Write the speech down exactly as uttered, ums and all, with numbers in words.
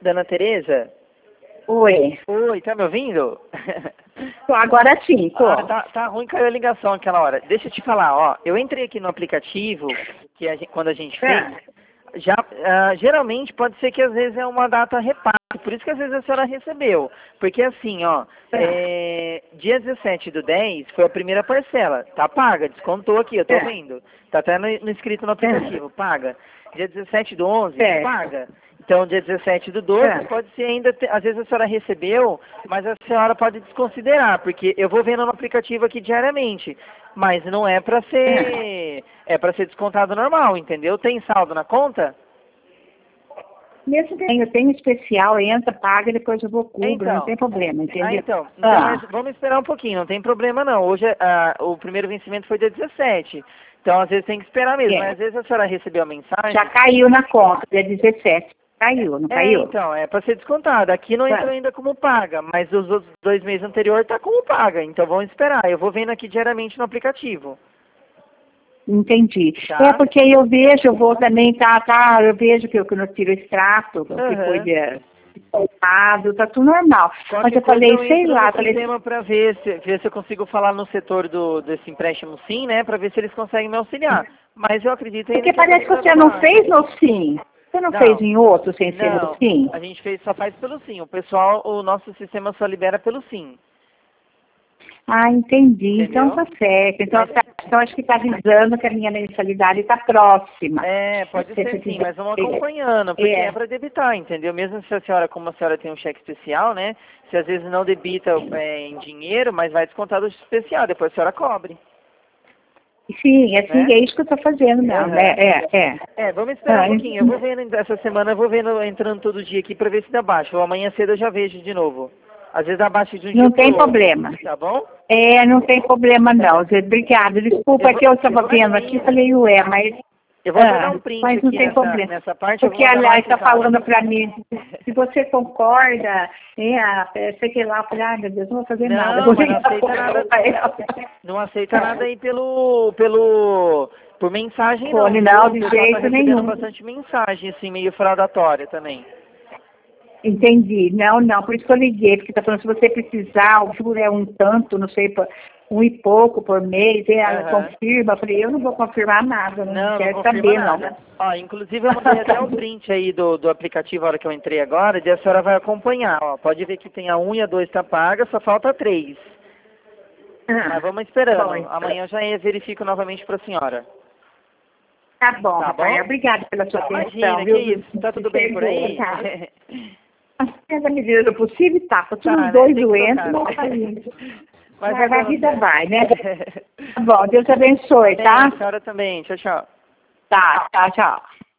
Dona Tereza? Oi. Oi, tá me ouvindo? Tô, agora sim, tô. Ah, tá, tá ruim, caiu a ligação aquela hora. Deixa eu te falar, ó. Eu entrei aqui no aplicativo, que a gente, quando a gente fez, É. já, ah, geralmente pode ser que às vezes é uma data repasse, por isso que às vezes a senhora recebeu. Porque assim, ó, é, dia dezessete do dez foi a primeira parcela, tá paga, descontou aqui, eu tô É. vendo. Tá até no, no escrito no aplicativo, paga. Dia dezessete do onze, É. paga. Então, dia dezessete do doze, É. pode ser ainda, te- às vezes a senhora recebeu, mas a senhora pode desconsiderar, porque eu vou vendo no aplicativo aqui diariamente, mas não é pra ser, é pra ser descontado normal, entendeu? Tem saldo na conta? Mesmo que eu tenho especial, entra, paga, depois eu vou cubro, não Então, tem problema, entendeu? ah, então, então Ah, mas vamos esperar um pouquinho, não tem problema não. Hoje ah, o primeiro vencimento foi dia dezessete, então às vezes tem que esperar mesmo, é. mas às vezes a senhora recebeu a mensagem. Já caiu na conta, dia dezessete. Caiu, não É, caiu? então, é para ser descontado. Aqui não entrou Tá. ainda como paga, mas os outros dois meses anteriores tá como paga. Então vamos esperar. Eu vou vendo aqui diariamente no aplicativo. Entendi. Tá? É porque eu vejo, eu vou também, tá, tá, eu vejo que eu, que eu tiro o extrato, que foi Aham. de contado, tá tudo normal. Mas Qualquer eu coisa falei, eu sei entro lá, no falei, sistema para ver se, ver se eu consigo falar no setor do, desse empréstimo sim, né? Para ver se eles conseguem me auxiliar. Mas eu acredito ainda porque que a parece que parcela você não baixa. fez no sim. Você não fez Não, em outro sem ser no não. sim? A gente fez, só faz pelo sim. O pessoal, o nosso sistema só libera pelo sim. Ah, entendi. Então Entendeu? tá certo. Então, Mas tá, então acho que está avisando que a minha mensalidade está próxima. é, pode Se ser você sim, quiser. mas vamos acompanhando, porque É. é para debitar, entendeu? Mesmo se a senhora, como a senhora tem um cheque especial, né? Se às vezes não debita é, em dinheiro, mas vai descontar do especial, depois a senhora cobre, Sim, é, sim, né? é isso que eu estou fazendo mesmo. Aham. É, é, é. É, vamos esperar um Ah, pouquinho. Eu vou vendo, essa semana eu vou vendo, entrando todo dia aqui para ver se dá baixo. Ou amanhã cedo eu já vejo de novo. Às vezes dá baixo de um dia não pro tem outro, problema. tá bom? É, não tem problema não. Zé. Obrigada. Desculpa Eu é vou, que eu eu estava vou vendo aqui aqui, e falei, ué, mas, eu vou até dar ah, um print mas não aqui tem nessa, problema. nessa parte, eu vou Porque, mandar no aliás, está WhatsApp. falando para mim, se você concorda, é, ah, sei que lá, eu falei, ai meu Deus, não vou fazer nada. Não, Vou mas não ligar aceita nada. pra ela. Não aceita nada aí pelo, pelo, por mensagem não, Fone viu? não, O de pessoal tá jeito recebendo nenhum. bastante mensagem, assim, meio fraudatória também. Entendi. Não, não, por isso que eu liguei, porque está falando, se você precisar, o juro é um tanto, não sei, por- um e pouco por mês, e ela Aham. confirma. Eu falei, eu não vou confirmar nada, não Não, não quero confirma saber, não. nada. Ó, inclusive eu mandei até um print aí do, do aplicativo a hora que eu entrei agora, e a senhora vai acompanhar, ó. Pode ver que tem a um e a dois tá paga, só falta a três. Ah, Mas vamos tá bom, esperando. então. Amanhã eu já verifico novamente pra senhora. Tá bom, Tá Rafael. bom? Obrigada pela sua Imagina, atenção, que viu? isso. Tá tudo bem por Perdoa, aí? tá? Mas na medida do possível, tá. Tá todos Tá, os né? dois Tem que doentes, tocar, mas né? tá indo. Mas vai Mas a dando vida certo. vai, né? Tá bom, Deus abençoe, Amém. A tá? senhora também. Tchau, tchau. Tá, tchau, tchau.